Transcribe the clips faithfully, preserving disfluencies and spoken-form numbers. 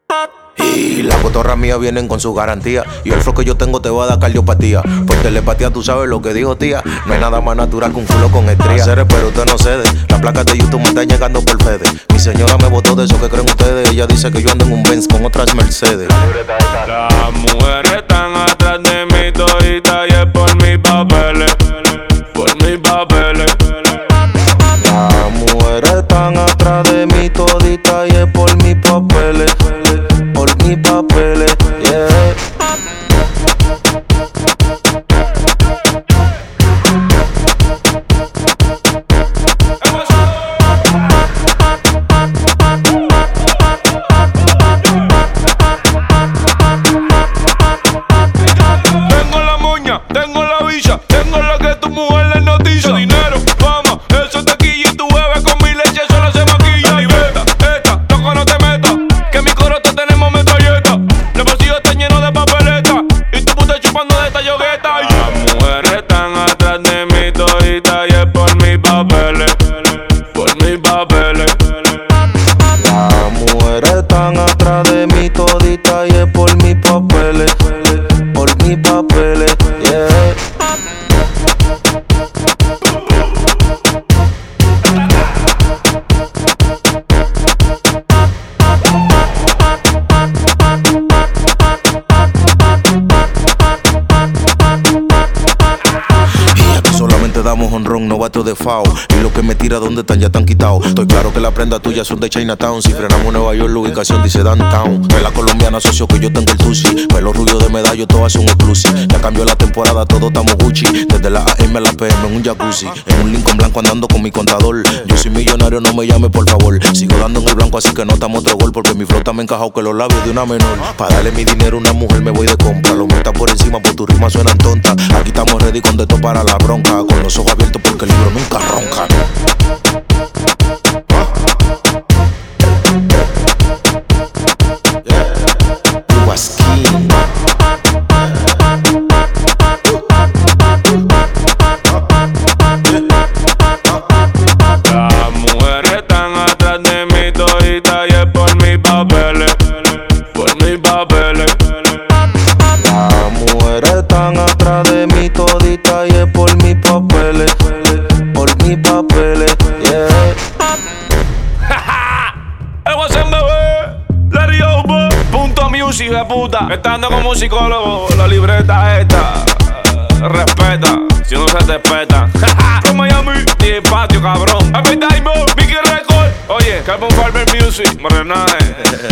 Y las cotorras mías vienen con su garantía. Y el flow que yo tengo te va a dar cardiopatía. Por telepatía tú sabes lo que dijo tía. No hay nada más natural que un culo con estrías. Hacer pero usted no cede. Las placas de YouTube me están llegando por Fede. Mi señora me botó de eso que creen ustedes. Ella dice que yo ando en un Benz con otras Mercedes. Las mujeres están atrás de mí todita y es por mis papeles. Por mis papeles. Las mujeres están atrás de mí todita y es por mis papeles. Por mis papeles, yeah. Tengo la moña, tengo la villa, tengo lo que tu mujer le noticia. Dinero, fama, eso te quilla y tu bebé con mi leche solo se maquilla. Y veta, esta, loco no te metas, que mi coro te tenemos metralleta. Los bolsillos están llenos de papeleta y tu puta chupando de esta yogueta. Las mujeres están atrás de mí todita y es por mis papeles. Por mis papeles. Las mujeres están atrás de mí todita y es por mis papeles. Por mis papeles, yeah. Solamente damos honrón, no bato de fao. Y lo que me tira, ¿dónde están? Ya están quitados. Estoy claro que las prendas tuyas son de Chinatown. Si frenamos Nueva York, la ubicación dice downtown. De la colombiana, socio, que yo tengo el tusi. Pelo rubio de medallo, todas son exclusive. Ya cambió la temporada, todos estamos Gucci. Desde la A M a la P M en un jacuzzi. En un Lincoln blanco andando con mi contador. Yo soy millonario, no me llame por favor. Sigo dando en el blanco, así que no estamos otro gol. Porque mi flota me encajado que los labios de una menor. Para darle mi dinero a una mujer me voy de compra. Lo metas por encima, por tu rima suenan tontas. Aquí estamos ready con de todo para la bronca. Con los ojos abiertos porque el libro nunca ronca, ¿no? Yeah. Ubasquín. Las mujeres están atrás de mí todita y es por mis papeles. Por mis papeles. Las mujeres están atrás de mí todita y es por mis papeles. Por mis papeles, yeah. El WhatsApp bebé, Larry Over, punto music de puta. Estando como psicólogo, la libreta esta. Respeta, si no se te peta. From Miami, y el patio, cabrón. Happy Diamond, Mickey Record. Oye, Carbon Farmer Music, Morenaje.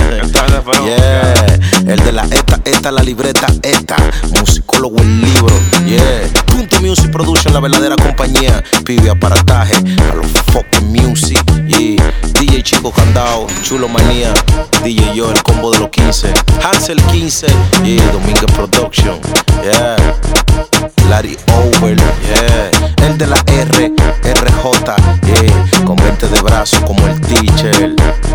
Yeah, el de la esta, esta, la libreta, esta. Musicólogo, el libro, yeah. Punto Music Production, la verdadera compañía. Pibe aparataje, a los fucking music, yeah. D J Chico Candao, Chulo Manía. D J Yo, el combo de los quince. Hansel quince, yeah. Domínguez Production, yeah. Larry Over, yeah. El de la R, R J, yeah. Con veinte de brazos como el teacher.